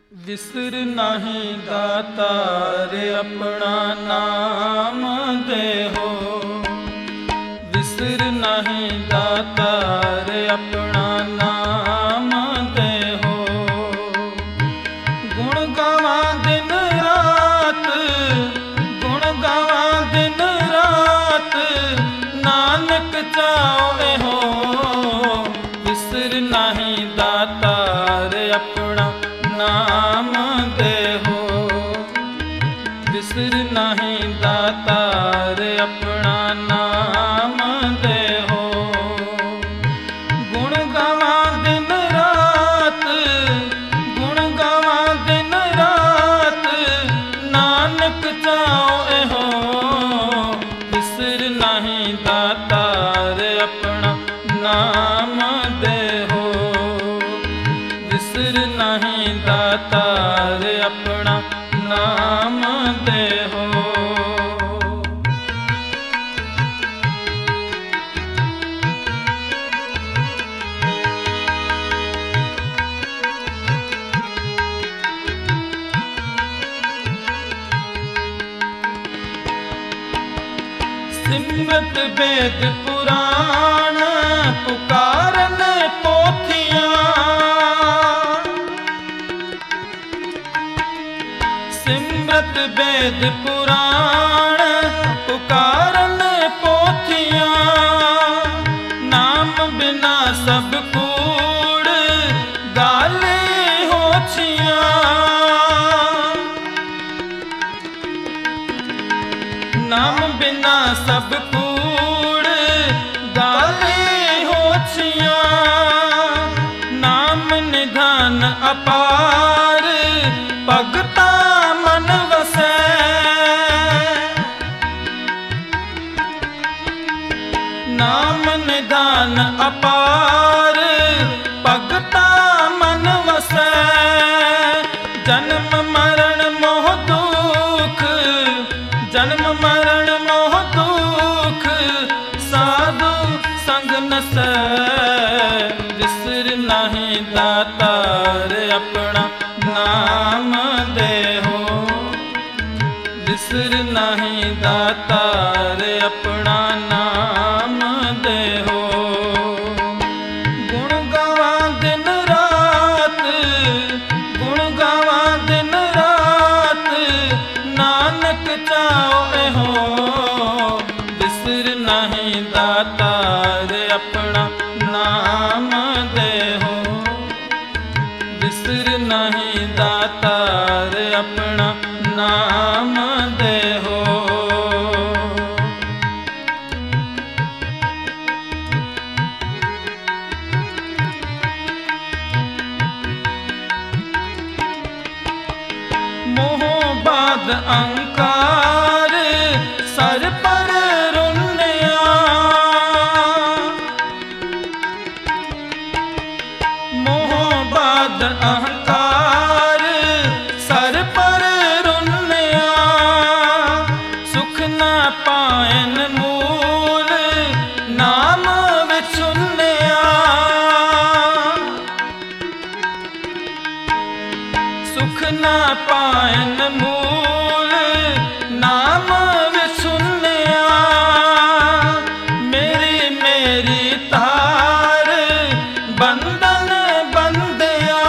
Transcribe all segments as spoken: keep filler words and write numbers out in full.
विसर नहीं दातार अपना नाम देहो। विसर नहीं दातार अपना नाम देहो। गुण गावा दिन रात, गुण गावा दिन रात, नानक चाओ हो। विसर नहीं दातार अपना नाम देहो। विसर नहीं दातार अपना नाम देहो। गुण गावा दिन रात, गुण गावा दिन रात, नानक चाओ हो। विसर नहीं दातार अपना नाम देहो। विसर नहीं दातार अपना नाम देहो। सिमरत वेद पुराण पुकारन पोथियां। सिमरत वेद पुराण पुकारन पोथियां। नाम बिना सब कूड़ गाले होछियां। नाम बिना सब कूड़ गाले होछियां। नाम निधान अपार भगता मन वसै। नाम निधान अपार भगता मन वसै। जन्म मरण मोह दुख, जन्म मरण मोह दुख, साधु संग नसै। विसर नहीं दातार अपना नाम देहो। विसर नहीं दातार अपना नाम देहो। गुण गावा दिन रात, गुण गावा दिन रात, नानक चाओ हो। विसर नहीं दातार अपना नाम देहो। विसर नहीं दातार अपना नाम देहो। मोह बाद अहंकार सर पर रुन्निया। मोह बाद अहंकार सर पर रुन्निया। सुख न पायन मूल नाम विचुन्निया। सुख न पायन मूल नाम विचुन्निया। मेरी मेरी तार बंधन बंदिया।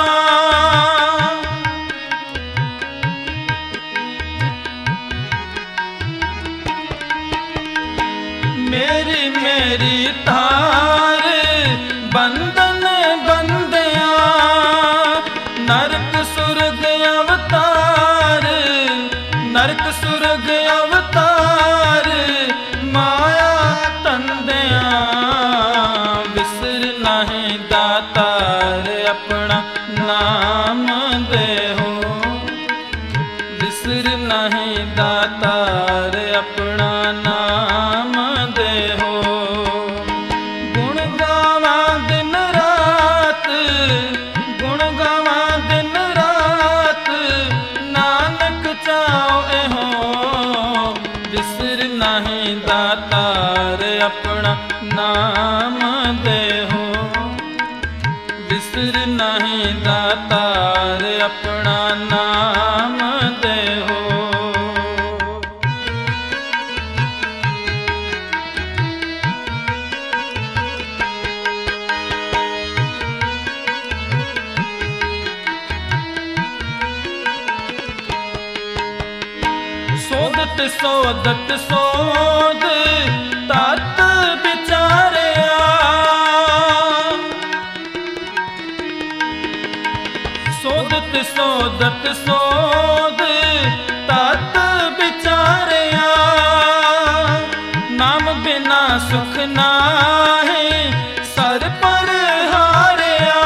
मेरी मेरी तार बंधन बंदिया। नरक सुरग अवतार, नरक सुरग अवतार, माया तंदिया। विसर नहीं दातार अपना नाम देहो। विसर नहीं दातार अपना नाम देहो। गुण गावा दिन रात, गुण गावा दिन रात, नानक चाओ हो। विसर नहीं दातार अपना नाम देहो। विसर नहीं दातार दातार अपना नाम देहो। सोदत सोदत सोद तत बिचारिया, सोदत सोदत सोद तत बिचारिया, नाम बिना सुख नाहि सर पर हारिया,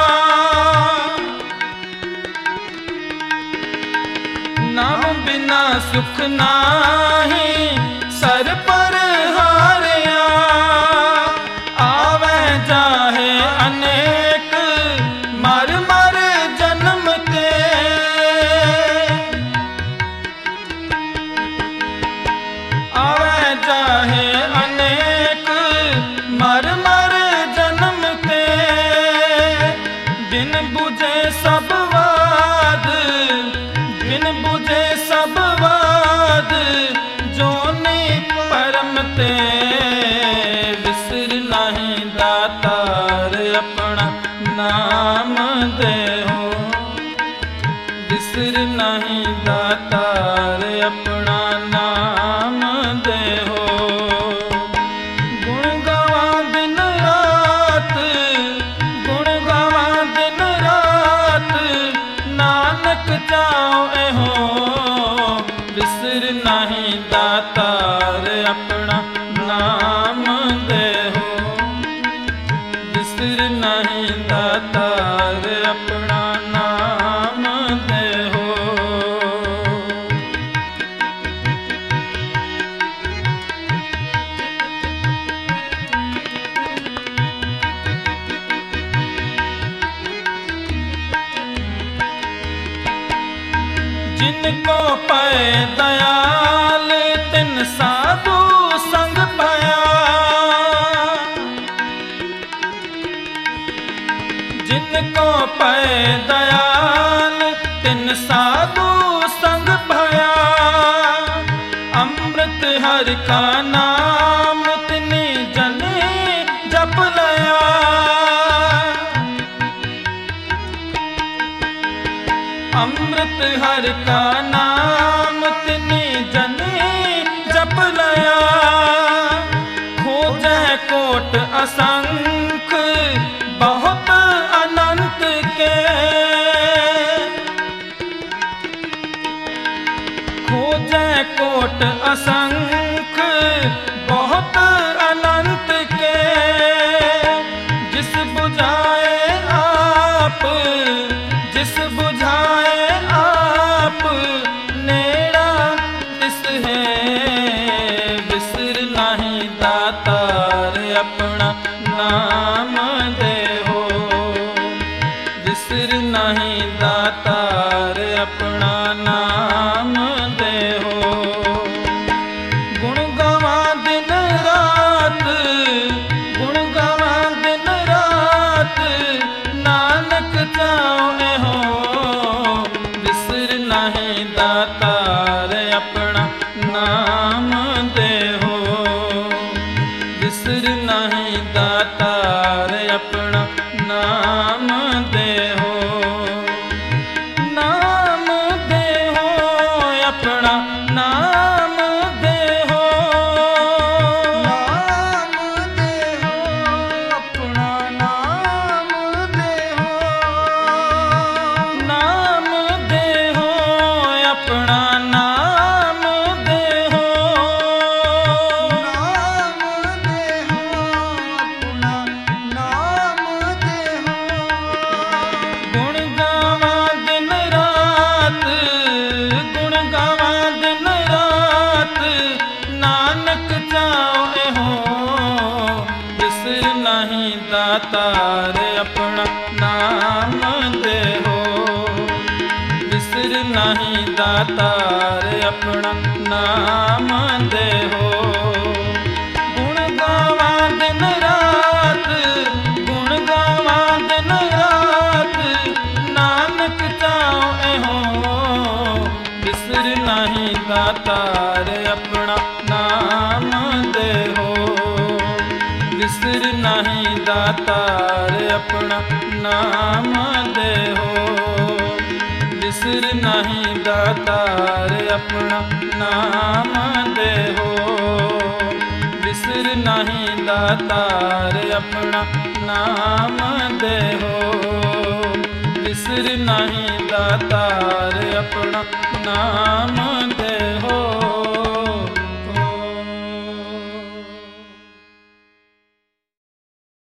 नाम बिना सुख नाहि सर पर हारिया, आवे जाहे अनेक मर मर जन्म ते, आवे जाहे अनेक मर मर जन्म ते, बिन बुझे सब वाद बिन बुझे सब वाद जोनि परम ते, विसर नहीं दातार अपना नाम देहो, विसर नहीं दातार अपना नाम देहो। गुण गावा दिन रात गुण गावा दिन रात नानक जाओ एहो, विसर नहीं दातार अपना नाम देहो, विसर नहीं दातार अपना नाम देहो। जिनको पाए दयाल तिन साधु संग पाया, जिनको पाए दयाल तिन साधु संग पाया, अमृत हरि का नाम तिनि जने जप लया, अमृत हर का नाम तिनि जने जप लया, खोजै कोट असंख बहुत अनंत के, खोजै कोट असंख बहुत अनंत के, जिस बुझाए आप जिस बुझाए आप नेड़ा तिस है, विसर नहीं दातार अपना नाम देहो, विसर नहीं दातार अपना नाम देहो। गुण गावा दिन रात गुण गावा दिन रात नानक जाओ एहो, विसर नहीं दातार अपना नाम देहो, विसर नहीं दातार अपना नाम देहो, नाम देहो अपना नाम देहो, नाम देहो अपना नाम देहो, नाम देहो अपना नाम देहो, नाम देहो अपना नाम देहो। गुण गावा दिन रात गुण गावा दिन रात नानक जाओ एहो, विसर नहीं दातार अपना नाम देहो, विसर नहीं दातार अपना नाम देहो। गुण गावा दिन रात गुण गावा दिन रात ना दातार अपना नाम देहो। विसर नहीं दातार अपना नाम देहो। विसर नहीं दातार अपना नाम देहो। विसर नहीं दातार अपना नाम देहो। विसर नहीं दातार अपना नाम